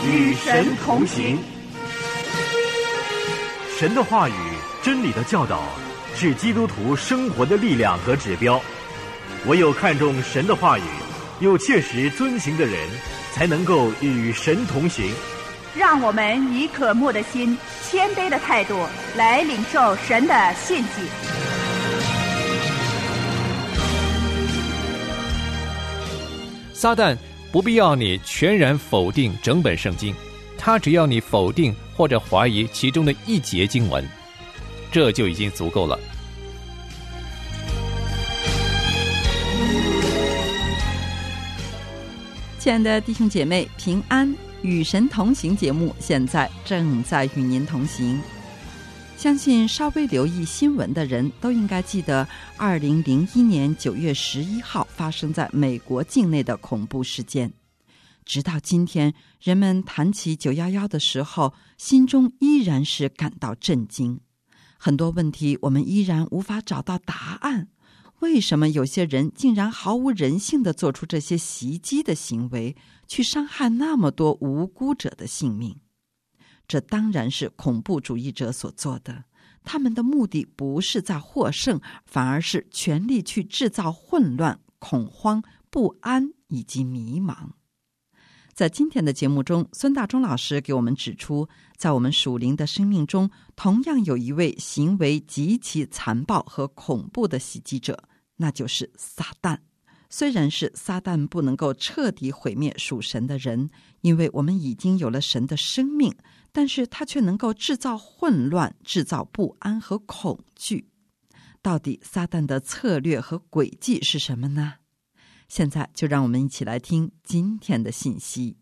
与神同行。 神的话语、真理的教导是基督徒生活的力量和指标。唯有看重神的话语，又切实遵行的人，才能够与神同行。 让我们以渴慕的心、谦卑的态度来领受神的信息。 撒旦不必要你全然否定整本圣经，他只要你否定或者怀疑其中的一节经文，这就已经足够了。 亲爱的弟兄姐妹，平安，与神同行节目现在正在与您同行。相信稍微留意新闻的人都应该记得2001年9月11号发生在美国境内的恐怖事件。直到今天，人们谈起911的时候，心中依然是感到震惊。很多问题我们依然无法找到答案。为什么有些人竟然毫无人性地做出这些袭击的行为，去伤害那么多无辜者的性命？这当然是恐怖主义者所做的，他们的目的不是在获胜，反而是全力去制造混乱、恐慌、不安以及迷茫。在今天的节目中，孙大中老师给我们指出，在我们属灵的生命中，同样有一位行为极其残暴和恐怖的袭击者，那就是撒旦。虽然是撒旦不能够彻底毁灭属神的人，因为我们已经有了神的生命，但是他却能够制造混乱、制造不安和恐惧。到底撒旦的策略和诡计是什么呢？现在就让我们一起来听今天的信息。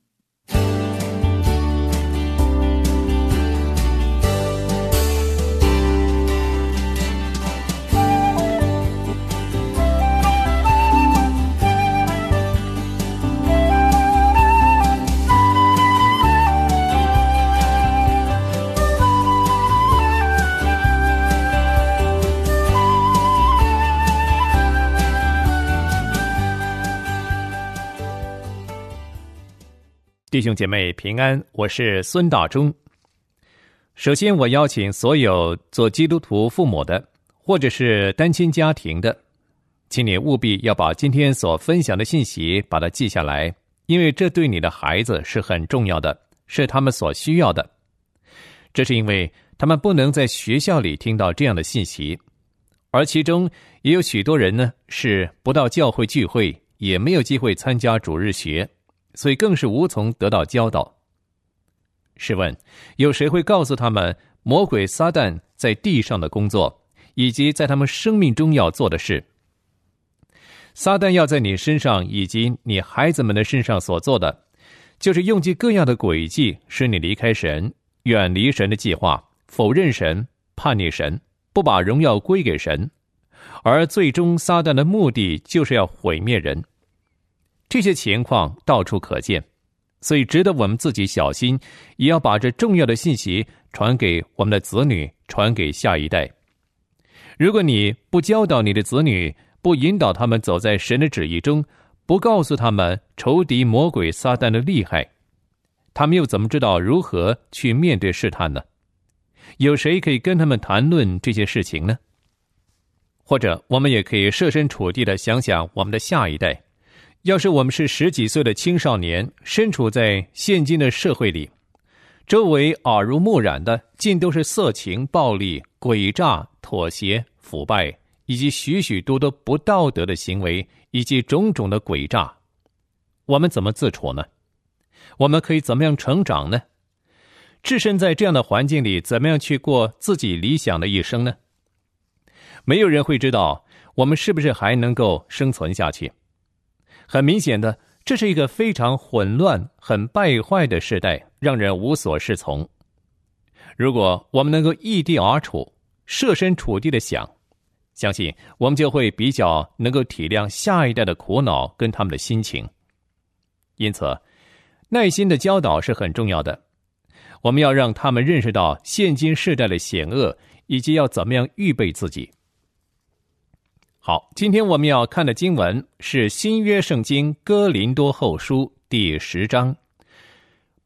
弟兄姐妹平安，我是孙大中。首先，我邀请所有做基督徒父母的，或者是单亲家庭的，请你务必要把今天所分享的信息把它记下来，因为这对你的孩子是很重要的，是他们所需要的。这是因为他们不能在学校里听到这样的信息，而其中也有许多人呢是不到教会聚会，也没有机会参加主日学，所以更是无从得到教导。试问，有谁会告诉他们魔鬼撒旦在地上的工作，以及在他们生命中要做的事？撒旦要在你身上以及你孩子们的身上所做的，就是用尽各样的诡计，使你离开神，远离神的计划，否认神，叛逆神，不把荣耀归给神。而最终撒旦的目的就是要毁灭人。这些情况到处可见，所以值得我们自己小心，也要把这重要的信息传给我们的子女，传给下一代。如果你不教导你的子女，不引导他们走在神的旨意中，不告诉他们仇敌魔鬼撒旦的厉害，他们又怎么知道如何去面对试探呢？有谁可以跟他们谈论这些事情呢？或者我们也可以设身处地地想想我们的下一代。要是我们是10几岁的青少年，身处在现今的社会里，周围耳濡目染的尽都是色情、暴力、诡诈、妥协、腐败，以及许许多多不道德的行为，以及种种的诡诈。我们怎么自处呢？我们可以怎么样成长呢？置身在这样的环境里，怎么样去过自己理想的一生呢？没有人会知道我们是不是还能够生存下去。很明显的，这是一个非常混乱、很败坏的时代，让人无所适从。如果我们能够异地而处，设身处地的想，相信我们就会比较能够体谅下一代的苦恼跟他们的心情。因此，耐心的教导是很重要的。我们要让他们认识到现今世代的险恶，以及要怎么样预备自己。好，今天我们要看的经文是新约圣经哥林多后书第10章。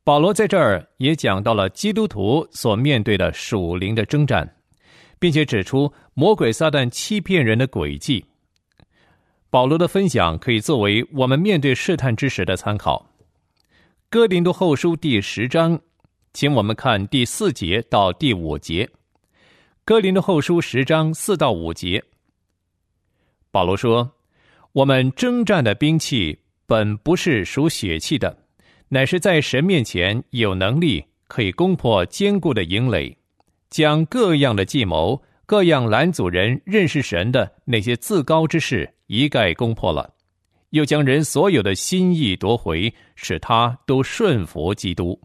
保罗在这儿也讲到了基督徒所面对的属灵的征战，并且指出魔鬼撒旦欺骗人的诡计。保罗的分享可以作为我们面对试探之时的参考。哥林多后书第10章，请我们看第4节到第5节。哥林多后书10章4到5节，保罗说：我们征战的兵器本不是属血气的，乃是在神面前有能力，可以攻破坚固的营垒，将各样的计谋、各样拦阻人认识神的那些自高之事一概攻破了，又将人所有的心意夺回，使他都顺服基督。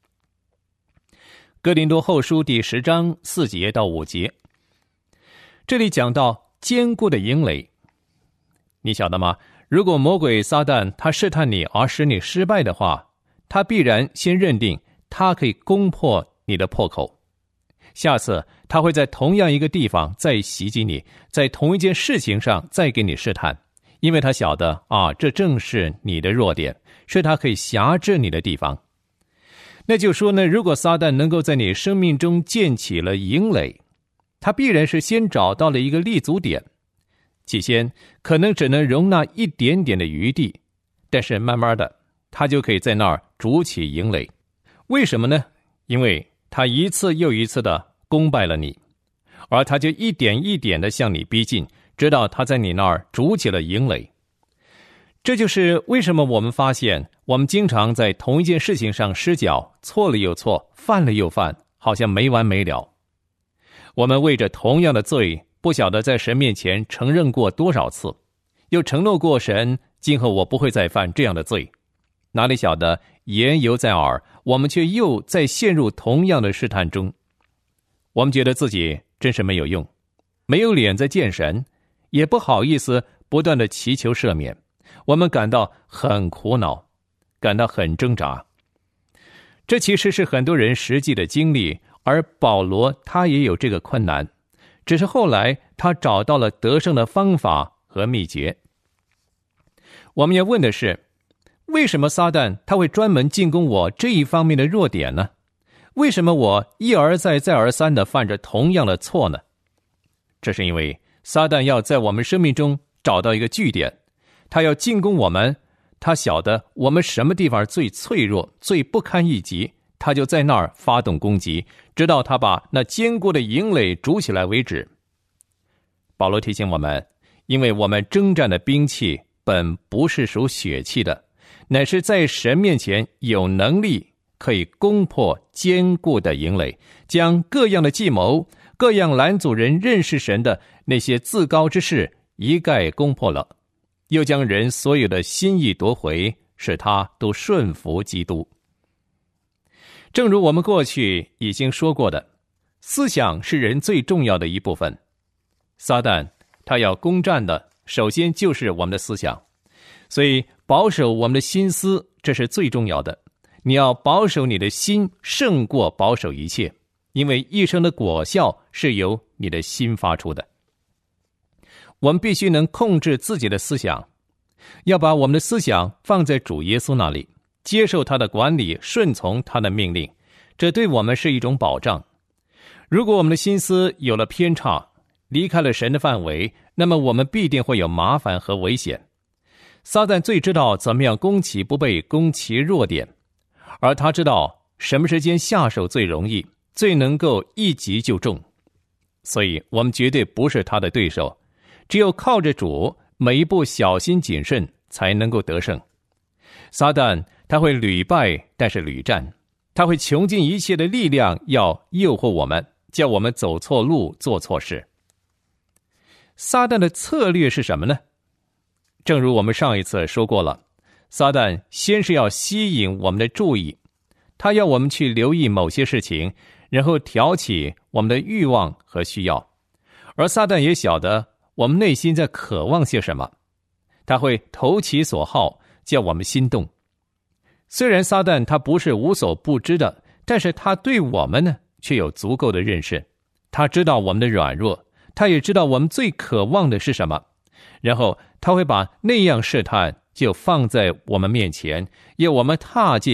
哥林多后书第10章4节到5节，这里讲到坚固的营垒。你晓得吗？如果魔鬼撒旦他试探你而使你失败的话，他必然先认定他可以攻破你的破口，下次他会在同样一个地方再袭击你，在同一件事情上再给你试探，因为他晓得这正是你的弱点，是他可以辖制你的地方。那就说呢，如果撒旦能够在你生命中建起了营垒，他必然是先找到了一个立足点，起先可能只能容纳一点点的余地，但是慢慢的他就可以在那儿筑起营垒。为什么呢？因为他一次又一次的攻败了你，而他就一点一点的向你逼近，直到他在你那儿筑起了营垒。这就是为什么我们发现我们经常在同一件事情上失脚，错了又错，犯了又犯，好像没完没了。我们为着同样的罪，不晓得在神面前承认过多少次，又承诺过神，今后我不会再犯这样的罪。哪里晓得言犹在耳，我们却又在陷入同样的试探中。我们觉得自己真是没有用，没有脸再见神，也不好意思不断的祈求赦免。我们感到很苦恼，感到很挣扎。这其实是很多人实际的经历，而保罗他也有这个困难，只是后来他找到了得胜的方法和秘诀。我们要问的是，为什么撒旦他会专门进攻我这一方面的弱点呢？为什么我一而再再而三地犯着同样的错呢？这是因为撒旦要在我们生命中找到一个据点，他要进攻我们，他晓得我们什么地方最脆弱，最不堪一击，他就在那儿发动攻击，直到他把那坚固的营垒筑起来为止。保罗提醒我们，因为我们征战的兵器本不是属血气的，乃是在神面前有能力，可以攻破坚固的营垒，将各样的计谋、各样拦阻人认识神的那些自高之事一概攻破了，又将人所有的心意夺回，使他都顺服基督。正如我们过去已经说过的，思想是人最重要的一部分。撒旦他要攻占的首先就是我们的思想，所以保守我们的心思，这是最重要的。你要保守你的心胜过保守一切，因为一生的果效是由你的心发出的。我们必须能控制自己的思想，要把我们的思想放在主耶稣那里，接受他的管理，顺从他的命令，这对我们是一种保障。如果我们的心思有了偏差，离开了神的范围，那么我们必定会有麻烦和危险。撒旦最知道怎么样攻其不备，攻其弱点，而他知道什么时间下手最容易，最能够一击就中。所以我们绝对不是他的对手，只有靠着主，每一步小心谨慎，才能够得胜。撒旦他会屡败，但是屡战，他会穷尽一切的力量要诱惑我们，叫我们走错路，做错事。撒旦的策略是什么呢？正如我们上一次说过了，撒旦先是要吸引我们的注意，他要我们去留意某些事情，然后挑起我们的欲望和需要。而撒旦也晓得我们内心在渴望些什么，他会投其所好，叫我们心动。虽然撒旦他不是无所不知的，但是他对我们呢却有足够的认识，他知道我们的软弱，他也知道我们最渴望的是什么，然后他会把那样试探就放在我们面前，要我们踏进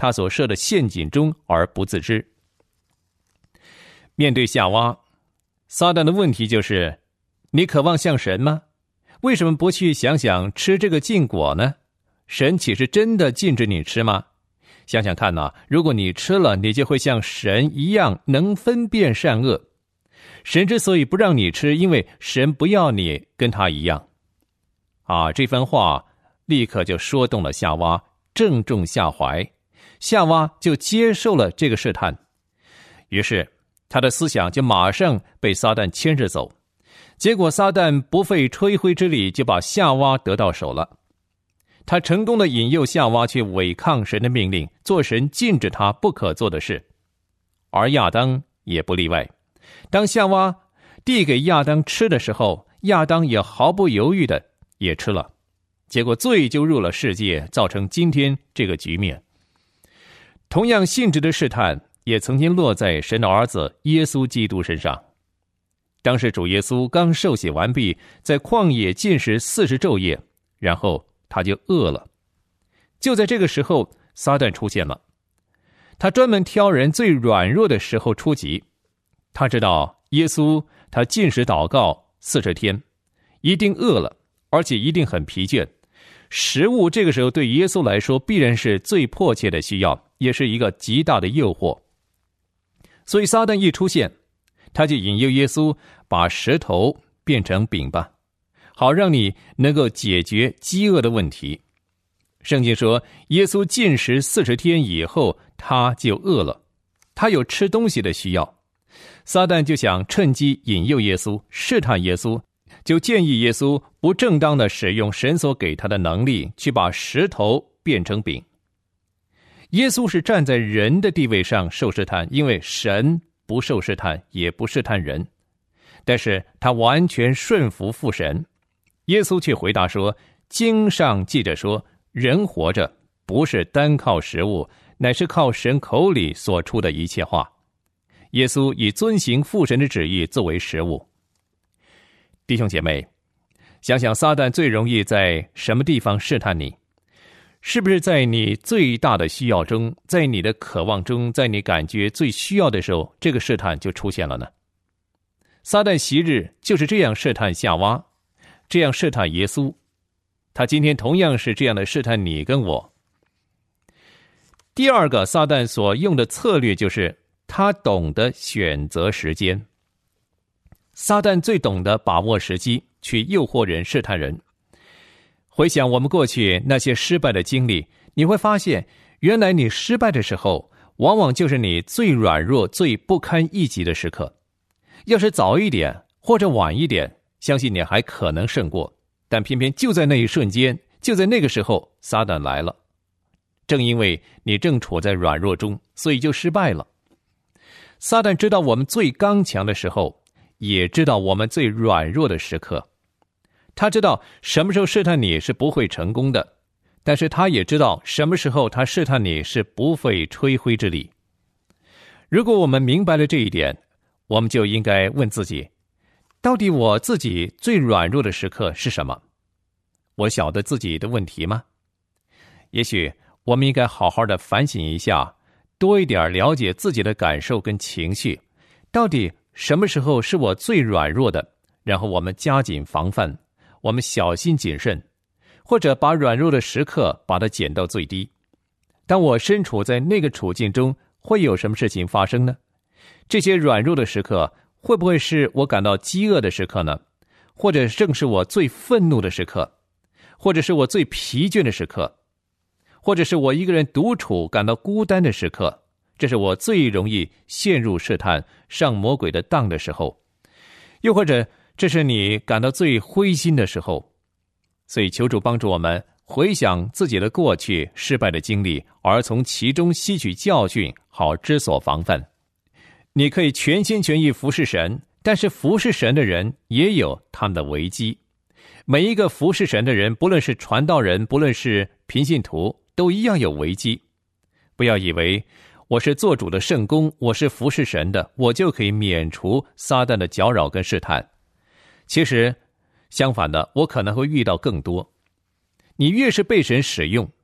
他所设的陷阱中而不自知。面对夏娃，撒旦的问题就是：你渴望像神吗？为什么不去想想吃这个禁果呢？神岂是真的禁止你吃吗？想想看啊，如果你吃了，你就会像神一样能分辨善恶。神之所以不让你吃，因为神不要你跟他一样。这番话立刻就说动了夏娃，正中下怀。夏娃就接受了这个试探，于是他的思想就马上被撒旦牵着走。结果撒旦不费吹灰之力就把夏娃得到手了。他成功的引诱夏娃去违抗神的命令，做神禁止他不可做的事。而亚当也不例外。当夏娃递给亚当吃的时候，亚当也毫不犹豫的也吃了。结果罪就入了世界，造成今天这个局面。同样性质的试探也曾经落在神的儿子耶稣基督身上。当时主耶稣刚受洗完毕，在旷野禁食40昼夜，然后他就饿了。就在这个时候，撒旦出现了。他专门挑人最软弱的时候出击。他知道耶稣他禁食祷告40天，一定饿了，而且一定很疲倦。食物这个时候对耶稣来说必然是最迫切的需要，也是一个极大的诱惑。所以撒旦一出现，他就引诱耶稣把石头变成饼吧，好让你能够解决饥饿的问题。圣经说，耶稣禁食40天以后，他就饿了，他有吃东西的需要。撒旦就想趁机引诱耶稣，试探耶稣，就建议耶稣不正当的使用神所给他的能力，去把石头变成饼。耶稣是站在人的地位上受试探，因为神不受试探，也不试探人，但是他完全顺服父神。耶稣却回答说，经上记着说，人活着不是单靠食物，乃是靠神口里所出的一切话。耶稣以遵行父神的旨意作为食物。弟兄姐妹，想想撒旦最容易在什么地方试探你？是不是在你最大的需要中，在你的渴望中，在你感觉最需要的时候，这个试探就出现了呢？撒旦昔日就是这样试探夏娃，这样试探耶稣，他今天同样是这样的试探你跟我。第二个撒旦所用的策略就是他懂得选择时间。撒旦最懂得把握时机，去诱惑人、试探人。回想我们过去那些失败的经历，你会发现，原来你失败的时候，往往就是你最软弱、最不堪一击的时刻。要是早一点或者晚一点，相信你还可能胜过，但偏偏就在那一瞬间，就在那个时候，撒旦来了。正因为你正处在软弱中，所以就失败了。撒旦知道我们最刚强的时候，也知道我们最软弱的时刻。他知道什么时候试探你是不会成功的，但是他也知道什么时候他试探你是不费吹灰之力。如果我们明白了这一点，我们就应该问自己，到底我自己最软弱的时刻是什么？我晓得自己的问题吗？也许我们应该好好的反省一下，多一点了解自己的感受跟情绪，到底什么时候是我最软弱的，然后我们加紧防范，我们小心谨慎，或者把软弱的时刻把它减到最低。当我身处在那个处境中，会有什么事情发生呢？这些软弱的时刻会不会是我感到饥饿的时刻呢？或者正是我最愤怒的时刻，或者是我最疲倦的时刻，或者是我一个人独处感到孤单的时刻，这是我最容易陷入试探、上魔鬼的当的时候。又或者这是你感到最灰心的时候。所以求主帮助我们回想自己的过去失败的经历，而从其中吸取教训，好知所防范。你可以全心全意服侍神，但是服侍神的人也有他们的危机。每一个服侍神的人，不论是传道人，不论是平信徒，都一样有危机。不要以为我是做主的圣工，我是服侍神的，我就可以免除撒旦的搅扰跟试探。其实相反的，我可能会遇到更多。你越是被神使用，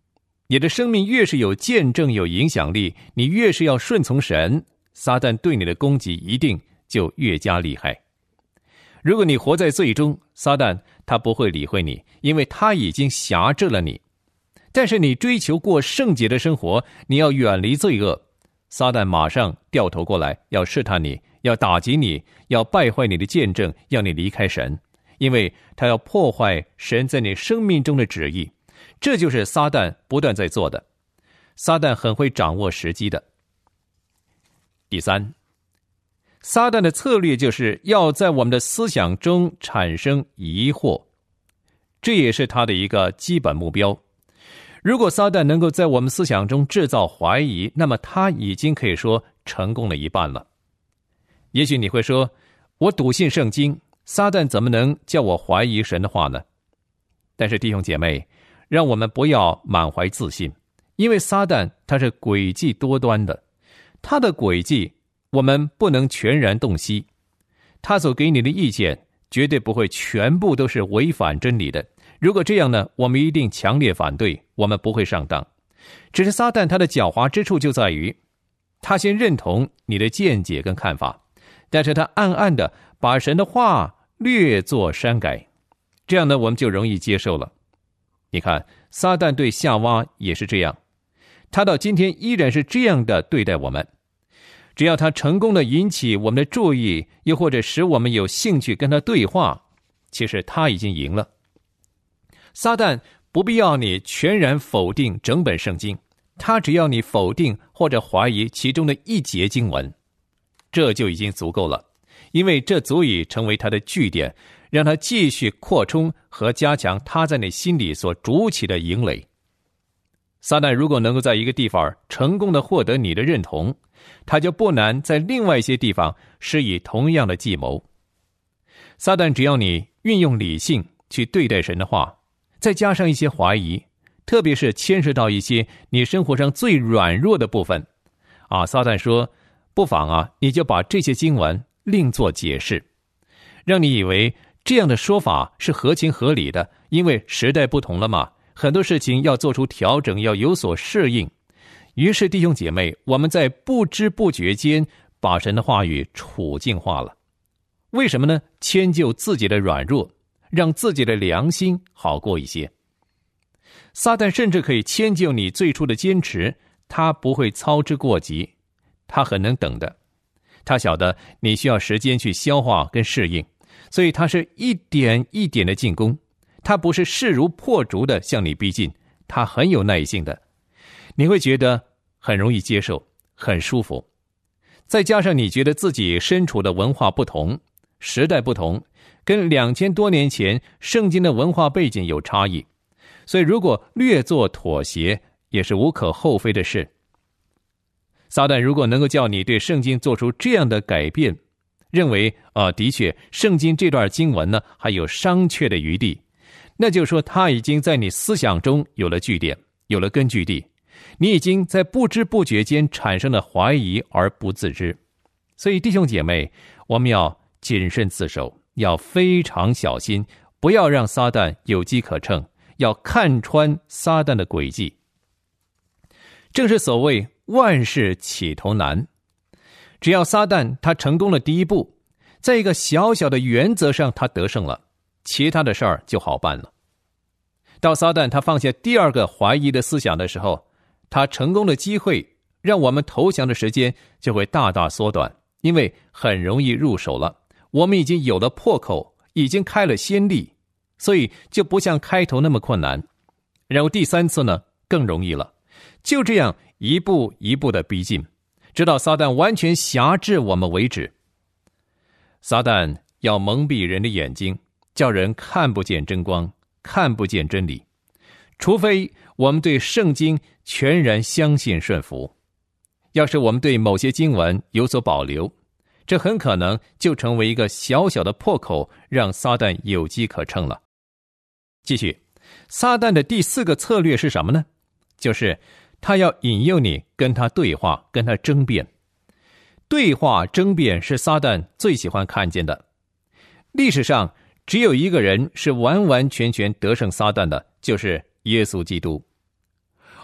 你的生命越是有见证、有影响力，你越是要顺从神，撒旦对你的攻击一定就越加厉害。如果你活在罪中，撒旦他不会理会你，因为他已经辖制了你。但是你追求过圣洁的生活，你要远离罪恶，撒旦马上掉头过来，要试探你，要打击你，要败坏你的见证，要你离开神，因为他要破坏神在你生命中的旨意。这就是撒旦不断在做的。撒旦很会掌握时机的。第三，撒旦的策略就是要在我们的思想中产生疑惑，这也是他的一个基本目标。如果撒旦能够在我们思想中制造怀疑，那么他已经可以说成功了一半了。也许你会说，我笃信圣经，撒旦怎么能叫我怀疑神的话呢？但是弟兄姐妹，让我们不要满怀自信，因为撒旦他是诡计多端的，他的诡计我们不能全然洞悉，他所给你的意见绝对不会全部都是违反真理的。如果这样呢，我们一定强烈反对，我们不会上当。只是撒旦他的狡猾之处就在于，他先认同你的见解跟看法，但是他暗暗的把神的话略作删改，这样呢，我们就容易接受了。你看，撒旦对夏娃也是这样，他到今天依然是这样的对待我们。只要他成功的引起我们的注意，又或者使我们有兴趣跟他对话，其实他已经赢了。撒旦不必要你全然否定整本圣经，他只要你否定或者怀疑其中的一节经文，这就已经足够了，因为这足以成为他的据点，让他继续扩充和加强他在你心里所筑起的营垒。撒旦如果能够在一个地方成功的获得你的认同，他就不难在另外一些地方施以同样的计谋。撒旦只要你运用理性去对待神的话，再加上一些怀疑，特别是牵涉到一些你生活上最软弱的部分撒旦说，不妨你就把这些经文另作解释，让你以为这样的说法是合情合理的，因为时代不同了嘛，很多事情要做出调整，要有所适应。于是弟兄姐妹，我们在不知不觉间把神的话语处境化了。为什么呢？迁就自己的软弱，让自己的良心好过一些。撒旦甚至可以迁就你最初的坚持，他不会操之过急，他很能等的。他晓得你需要时间去消化跟适应，所以他是一点一点的进攻，他不是势如破竹的向你逼近，他很有耐性的。你会觉得很容易接受，很舒服。再加上你觉得自己身处的文化不同，时代不同，跟2000多年前圣经的文化背景有差异，所以如果略作妥协，也是无可厚非的事。撒旦如果能够叫你对圣经做出这样的改变，认为的确圣经这段经文呢还有商榷的余地，那就是说他已经在你思想中有了据点，有了根据地，你已经在不知不觉间产生了怀疑而不自知。所以弟兄姐妹，我们要谨慎自守，要非常小心，不要让撒旦有机可乘，要看穿撒旦的诡计。正是所谓万事起头难，只要撒旦他成功了第一步，在一个小小的原则上他得胜了，其他的事儿就好办了。到撒旦他放下第二个怀疑的思想的时候，他成功的机会让我们投降的时间就会大大缩短，因为很容易入手了，我们已经有了破口，已经开了先例，所以就不像开头那么困难。然后第三次呢更容易了，就这样一步一步的逼近，直到撒旦完全辖制我们为止。撒旦要蒙蔽人的眼睛，叫人看不见真光，看不见真理，除非我们对圣经全然相信顺服。要是我们对某些经文有所保留，这很可能就成为一个小小的破口，让撒旦有机可乘了。继续，撒旦的第四个策略是什么呢？就是他要引诱你跟他对话，跟他争辩。对话争辩是撒旦最喜欢看见的。历史上只有一个人是完完全全得胜撒旦的，就是耶稣基督。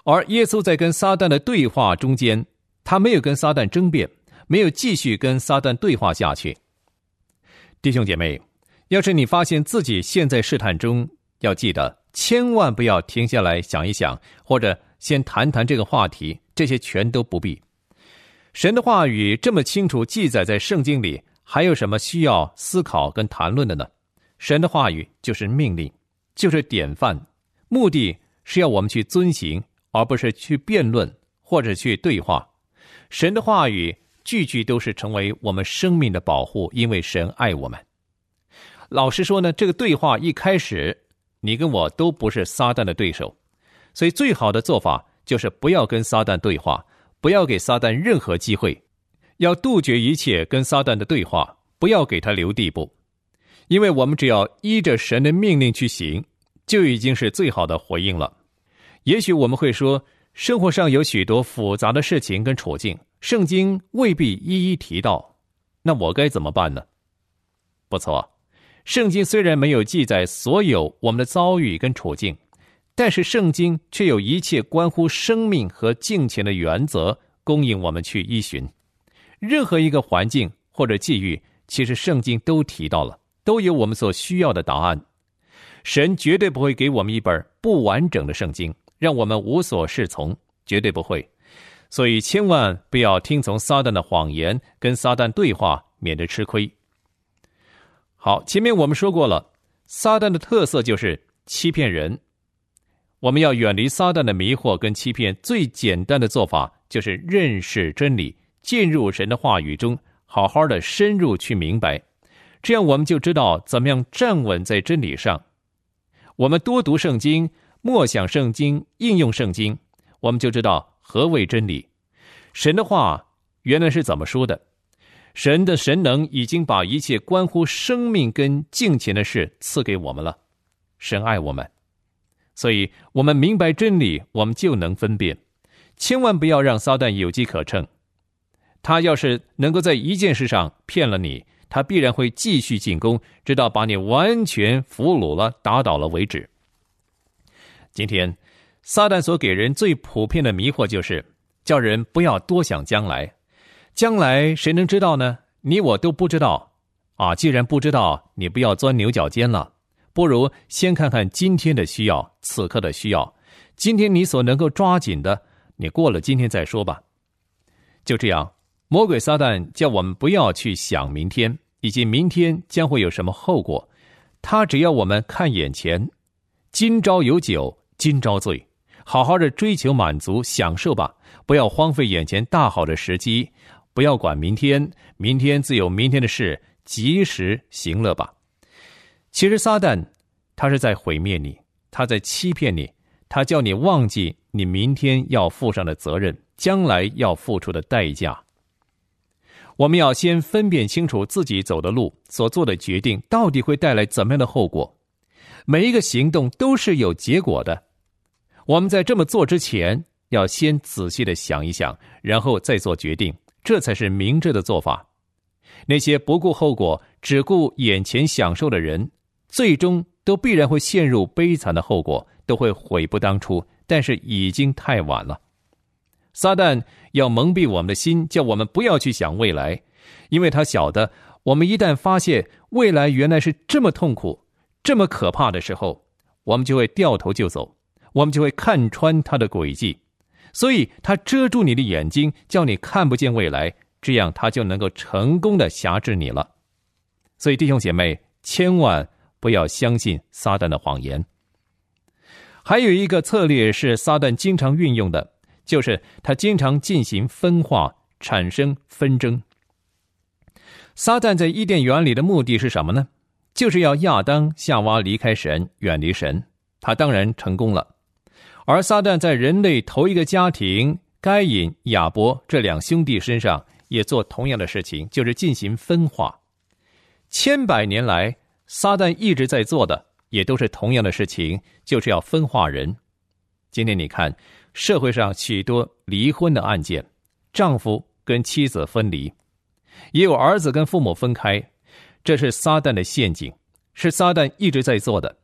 而耶稣在跟撒旦的对话中间，他没有跟撒旦争辩，没有继续跟撒旦对话下去。弟兄姐妹，要是你发现自己陷在试探中，要记得千万不要停下来想一想，或者先谈谈这个话题，这些全都不必。神的话语这么清楚记载在圣经里，还有什么需要思考跟谈论的呢？神的话语就是命令，就是典范，目的是要我们去遵行，而不是去辩论或者去对话。神的话语句句都是成为我们生命的保护，因为神爱我们。老实说呢，这个对话一开始，你跟我都不是撒旦的对手，所以最好的做法就是不要跟撒旦对话，不要给撒旦任何机会，要杜绝一切跟撒旦的对话，不要给他留地步。因为我们只要依着神的命令去行，就已经是最好的回应了。也许我们会说，生活上有许多复杂的事情跟处境，圣经未必一一提到，那我该怎么办呢？不错，圣经虽然没有记载所有我们的遭遇跟处境，但是圣经却有一切关乎生命和敬虔的原则供应我们去依循。任何一个环境或者际遇，其实圣经都提到了，都有我们所需要的答案。神绝对不会给我们一本不完整的圣经，让我们无所适从，绝对不会。所以千万不要听从撒旦的谎言，跟撒旦对话，免得吃亏。好，前面我们说过了，撒旦的特色就是欺骗人。我们要远离撒旦的迷惑跟欺骗，最简单的做法就是认识真理，进入神的话语中，好好的深入去明白，这样我们就知道怎么样站稳在真理上。我们多读圣经，默想圣经，应用圣经，我们就知道何谓真理。神的话原来是怎么说的？神的神能已经把一切关乎生命跟敬虔的事赐给我们了。神爱我们，所以我们明白真理，我们就能分辨。千万不要让撒旦有机可乘。他要是能够在一件事上骗了你，他必然会继续进攻，直到把你完全俘虏了，打倒了为止。今天撒旦所给人最普遍的迷惑就是叫人不要多想将来。将来谁能知道呢？你我都不知道啊！既然不知道，你不要钻牛角尖了，不如先看看今天的需要，此刻的需要。今天你所能够抓紧的，你过了今天再说吧。就这样，魔鬼撒旦叫我们不要去想明天，以及明天将会有什么后果。他只要我们看眼前，今朝有酒今朝醉，好好的追求满足享受吧，不要荒废眼前大好的时机，不要管明天，明天自有明天的事，及时行乐吧。其实撒旦他是在毁灭你，他在欺骗你，他叫你忘记你明天要负上的责任，将来要付出的代价。我们要先分辨清楚自己走的路，所做的决定到底会带来怎么样的后果。每一个行动都是有结果的，我们在这么做之前，要先仔细的想一想，然后再做决定，这才是明智的做法。那些不顾后果，只顾眼前享受的人，最终都必然会陷入悲惨的后果，都会悔不当初，但是已经太晚了。撒旦要蒙蔽我们的心，叫我们不要去想未来，因为他晓得我们一旦发现未来原来是这么痛苦，这么可怕的时候，我们就会掉头就走，我们就会看穿他的诡计。所以他遮住你的眼睛，叫你看不见未来，这样他就能够成功的辖制你了。所以弟兄姐妹，千万不要相信撒旦的谎言。还有一个策略是撒旦经常运用的，就是他经常进行分化，产生纷争。撒旦在伊甸园里的目的是什么呢？就是要亚当夏娃离开神，远离神。他当然成功了。而撒旦在人类头一个家庭该隐、亚伯这两兄弟身上也做同样的事情，就是进行分化。千百年来，撒旦一直在做的也都是同样的事情，就是要分化人。今天你看社会上许多离婚的案件，丈夫跟妻子分离，也有儿子跟父母分开，这是撒旦的陷阱，是撒旦一直在做的。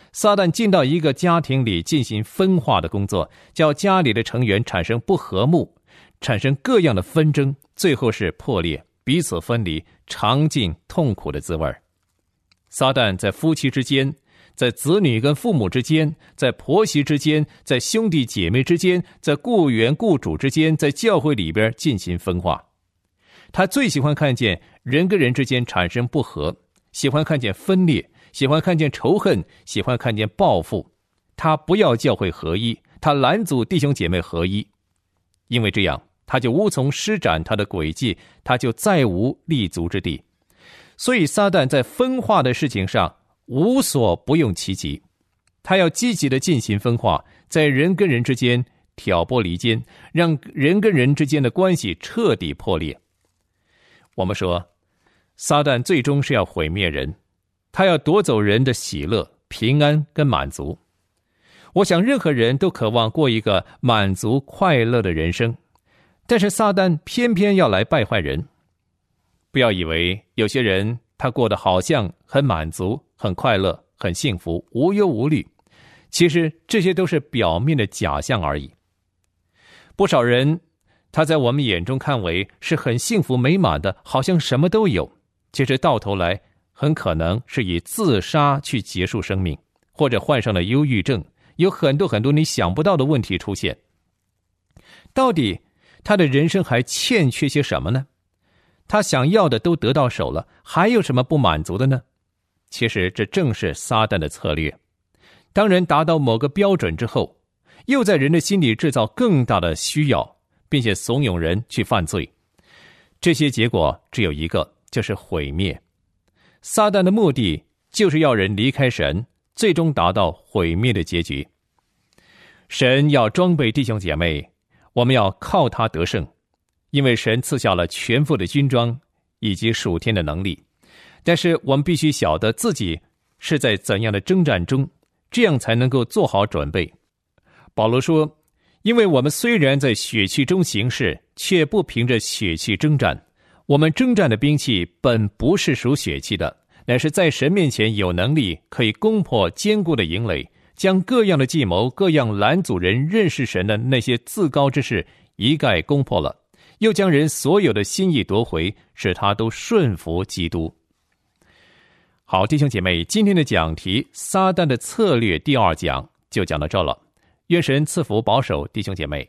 撒旦进到一个家庭里进行分化的工作，叫家里的成员产生不和睦，产生各样的纷争，最后是破裂，彼此分离，尝尽痛苦的滋味。撒旦在夫妻之间，在子女跟父母之间，在婆媳之间，在兄弟姐妹之间，在雇员雇主之间，在教会里边进行分化。他最喜欢看见人跟人之间产生不和，喜欢看见分裂，喜欢看见仇恨，喜欢看见报复。他不要教会合一，他拦阻弟兄姐妹合一，因为这样他就无从施展他的诡计，他就再无立足之地。所以撒旦在分化的事情上无所不用其极，他要积极的进行分化，在人跟人之间挑拨离间，让人跟人之间的关系彻底破裂。我们说撒旦最终是要毁灭人，他要夺走人的喜乐、平安跟满足。我想任何人都渴望过一个满足快乐的人生，但是撒旦偏偏要来败坏人。不要以为有些人他过得好像很满足、很快乐、很幸福、无忧无虑，其实这些都是表面的假象而已。不少人他在我们眼中看为是很幸福美满的，好像什么都有，其实到头来很可能是以自杀去结束生命，或者患上了忧郁症，有很多很多你想不到的问题出现。到底他的人生还欠缺些什么呢？他想要的都得到手了，还有什么不满足的呢？其实这正是撒旦的策略。当人达到某个标准之后，又在人的心里制造更大的需要，并且怂恿人去犯罪。这些结果只有一个，就是毁灭。撒旦的目的就是要人离开神，最终达到毁灭的结局。神要装备弟兄姐妹，我们要靠他得胜，因为神赐下了全副的军装以及属天的能力。但是我们必须晓得自己是在怎样的征战中，这样才能够做好准备。保罗说，因为我们虽然在血气中行事，却不凭着血气征战。我们征战的兵器本不是属血气的，乃是在神面前有能力，可以攻破坚固的营垒，将各样的计谋、各样拦阻人认识神的那些自高之事一概攻破了，又将人所有的心意夺回，使他都顺服基督。好，弟兄姐妹，今天的讲题撒旦的策略第2讲就讲到这了。愿神赐福保守弟兄姐妹。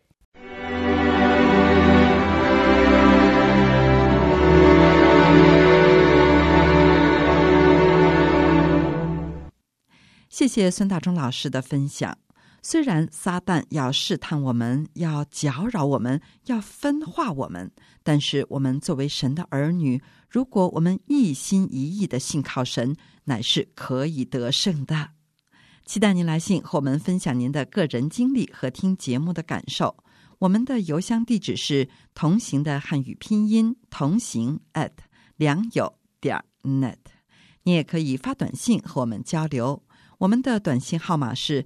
谢谢孙大中老师的分享。虽然撒旦要试探我们，要搅扰我们，要分化我们，但是我们作为神的儿女，如果我们一心一意的信靠神，乃是可以得胜的。期待您来信和我们分享您的个人经历和听节目的感受。我们的邮箱地址是同行的汉语拼音同行@良友.net。你也可以发短信和我们交流。我们的短信号码是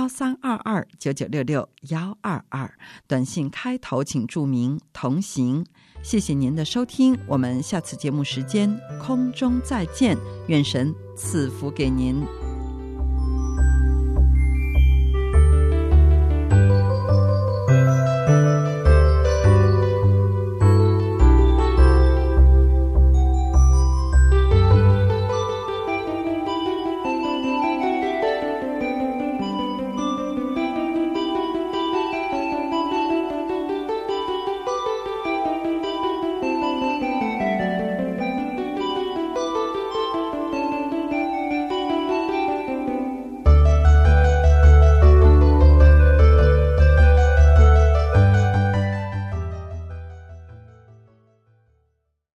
132299662122，短信开头请注明同行。谢谢您的收听，我们下次节目时间空中再见，愿神赐福给您。